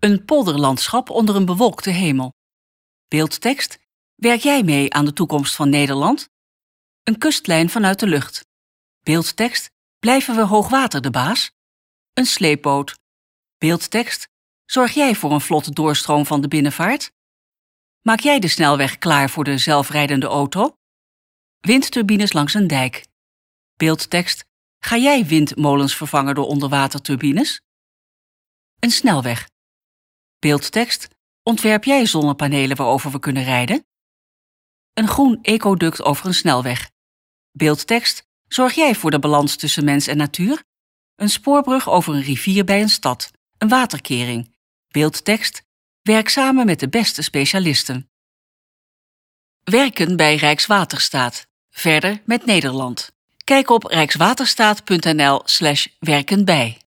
Een polderlandschap onder een bewolkte hemel. Beeldtekst: werk jij mee aan de toekomst van Nederland? Een kustlijn vanuit de lucht. Beeldtekst: blijven we hoogwater de baas? Een sleepboot. Beeldtekst: zorg jij voor een vlotte doorstroom van de binnenvaart? Maak jij de snelweg klaar voor de zelfrijdende auto? Windturbines langs een dijk. Beeldtekst: ga jij windmolens vervangen door onderwaterturbines? Een snelweg. Beeldtekst: ontwerp jij zonnepanelen waarover we kunnen rijden? Een groen ecoduct over een snelweg. Beeldtekst: zorg jij voor de balans tussen mens en natuur? Een spoorbrug over een rivier bij een stad. Een waterkering. Beeldtekst: werk samen met de beste specialisten. Werken bij Rijkswaterstaat. Verder met Nederland. Kijk op rijkswaterstaat.nl/werkenbij.